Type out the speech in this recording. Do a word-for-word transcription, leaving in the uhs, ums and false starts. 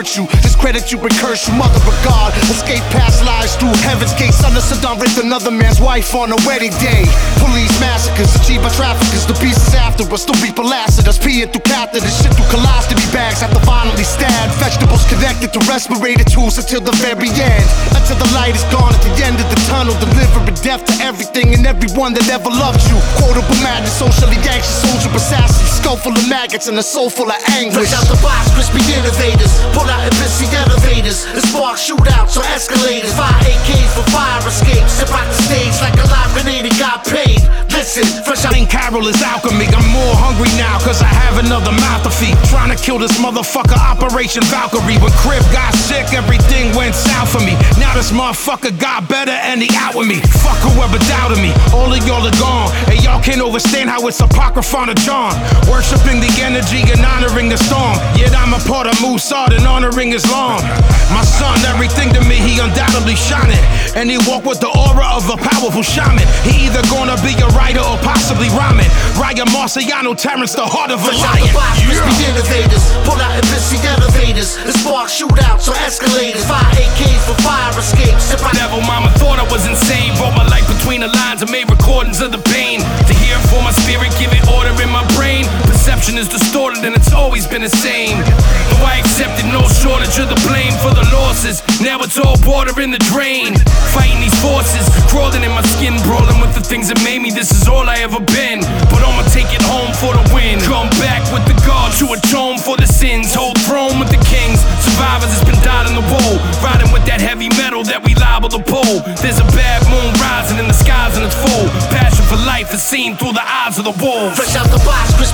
hurt you. Discredit you and curse you, mother of God. Escape past lies through heaven's gate. Son of Saddam raped another man's wife on a wedding day. Police massacres achieved by traffickers. The beasts after us, the reaper lasted us. Peeing through catheters, shit through colostomy bags after violently stabbed. Vegetables connected to respirator tools until the very end. Until the light is gone at the end of the tunnel. Delivering death to everything and everyone that ever loved you. Quotable madness, socially anxious, soldier assassin. Skull full of maggots and a soul full of anguish. Fresh out the box, crispy innovators. Pull out and busy elevators. The spark shootouts or escalators. Fire A Ks for fire escapes. Step out the stage like a live grenade and got paid. Listen, fresh out. Carol is alchemy. I'm more hungry now cause I have another mouth to feed. Trying to kill this motherfucker, Operation Valkyrie. When Crib got sick, everything went south for me. Now this motherfucker got better and he out with me. Fuck whoever doubted me, all of y'all are gone. And y'all can't understand how it's Apocryphon of John. Worshipping the energy and honoring the storm. Yet I'm a part of Mossad and honoring Islam. My son, everything to me, he undoubtedly shining. And he walk with the aura of a powerful shaman. He either gonna be a writer or possibly rhyming. Ryan Marciano, Terrence, the heart of a lion. Yeah. Innovators, pull out and busy elevators. The spark shootouts or escalators. Fire A Ks for fire escapes. Devil mama thought I was insane. Wrote my life between the lines and made recordings of the pain. To hear it for my spirit, give it order in my brain. Perception is distorted and it's always been the same. Though I accepted no shortage of the blame for the losses. Now it's all water in the drain. Fighting these forces, crawling in my skin, brawling with the things that made me. This is all I ever been, but I'ma take it home for the win. Come back with the God to atone for the sins. Hold throne with the kings. Survivors has been died in the woe. Riding with that heavy metal that we liable to pull. There's a bad moon rising in the skies and it's full. Passion for life is seen through the eyes of the wolves. Fresh out the box,